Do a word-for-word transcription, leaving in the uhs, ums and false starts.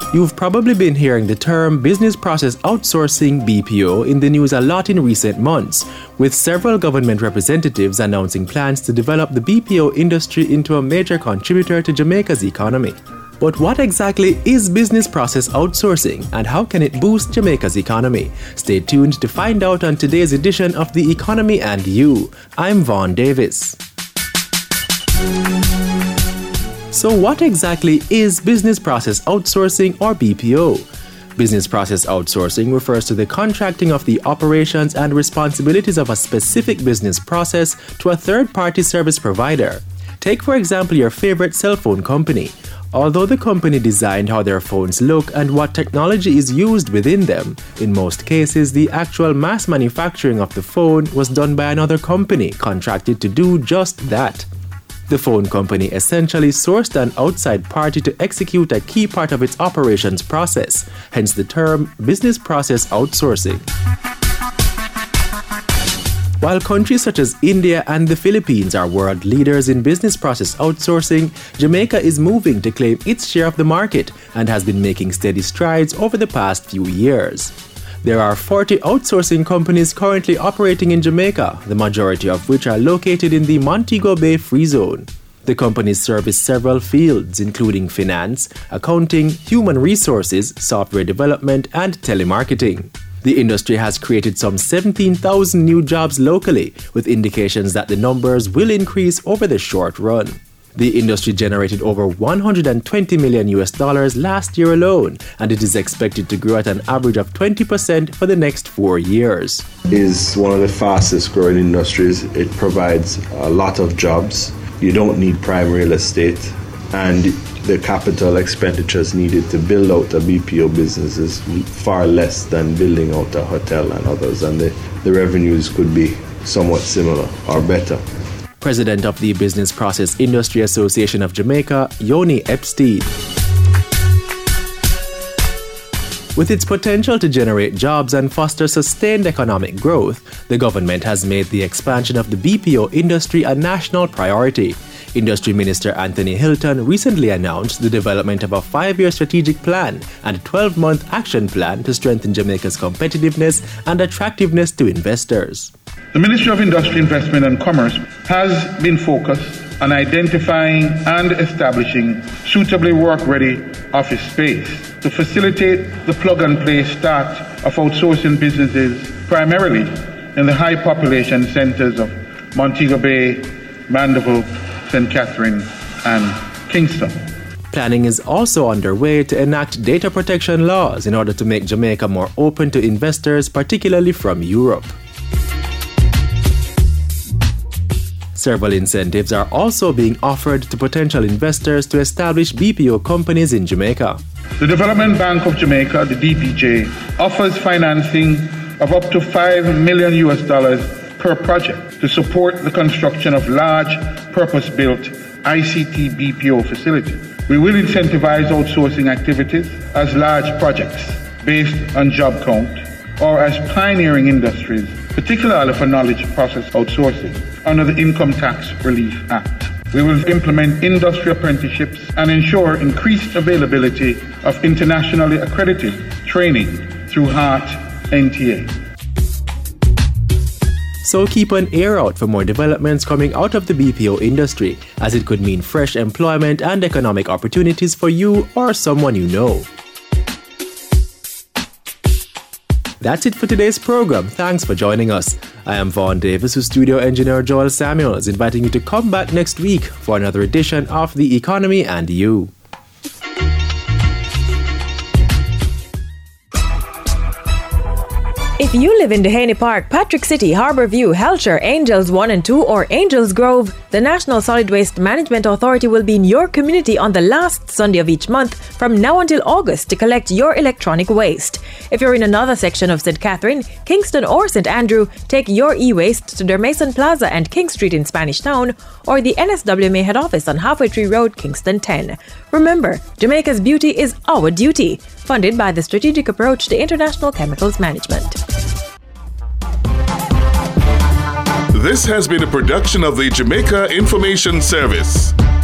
You've probably been hearing the term business process outsourcing B P O in the news a lot in recent months, with several government representatives announcing plans to develop the B P O industry into a major contributor to Jamaica's economy. But what exactly is business process outsourcing and how can it boost Jamaica's economy? Stay tuned to find out on today's edition of The Economy and You. I'm Vaughn Davis. So what exactly is business process outsourcing or B P O? Business process outsourcing refers to the contracting of the operations and responsibilities of a specific business process to a third-party service provider. Take, for example, your favorite cell phone company. Although the company designed how their phones look and what technology is used within them, in most cases the actual mass manufacturing of the phone was done by another company contracted to do just that. The phone company essentially sourced an outside party to execute a key part of its operations process, hence the term business process outsourcing. While countries such as India and the Philippines are world leaders in business process outsourcing, Jamaica is moving to claim its share of the market and has been making steady strides over the past few years. There are forty outsourcing companies currently operating in Jamaica, the majority of which are located in the Montego Bay Free Zone. The companies service several fields, including finance, accounting, human resources, software development, and telemarketing. The industry has created some seventeen thousand new jobs locally, with indications that the numbers will increase over the short run. The industry generated over one hundred twenty million U S dollars last year alone, and it is expected to grow at an average of twenty percent for the next four years. It is one of the fastest growing industries. It provides a lot of jobs. You don't need prime real estate, and the capital expenditures needed to build out a B P O business is far less than building out a hotel and others, and the, the revenues could be somewhat similar or better. President of the Business Process Industry Association of Jamaica, Yoni Epstein. With its potential to generate jobs and foster sustained economic growth, the government has made the expansion of the B P O industry a national priority. Industry Minister Anthony Hilton recently announced the development of a five-year strategic plan and a twelve-month action plan to strengthen Jamaica's competitiveness and attractiveness to investors. The Ministry of Industry, Investment and Commerce has been focused on identifying and establishing suitably work-ready office space to facilitate the plug-and-play start of outsourcing businesses primarily in the high-population centers of Montego Bay, Mandeville, Saint Catherine and Kingston. Planning is also underway to enact data protection laws in order to make Jamaica more open to investors, particularly from Europe. Several incentives are also being offered to potential investors to establish B P O companies in Jamaica. The Development Bank of Jamaica, the D B J, offers financing of up to five million U S dollars per project to support the construction of large, purpose-built I C T B P O facilities. We will incentivize outsourcing activities as large projects based on job count or as pioneering industries, particularly for knowledge process outsourcing, under the Income Tax Relief Act. We will implement industry apprenticeships and ensure increased availability of internationally accredited training through HART N T A. So keep an ear out for more developments coming out of the B P O industry, as it could mean fresh employment and economic opportunities for you or someone you know. That's it for today's program. Thanks for joining us. I am Vaughn Davis, with studio engineer Joel Samuels, inviting you to come back next week for another edition of The Economy and You. If you live in Dehaney Park, Patrick City, Harbour View, Helcher, Angels one and two or Angels Grove, the National Solid Waste Management Authority will be in your community on the last Sunday of each month from now until August to collect your electronic waste. If you're in another section of Saint Catherine, Kingston or Saint Andrew, take your e-waste to their Mason Plaza and King Street in Spanish Town or the N S W M A head office on Halfway Tree Road, Kingston ten. Remember, Jamaica's beauty is our duty. Funded by the Strategic Approach to International Chemicals Management. This has been a production of the Jamaica Information Service.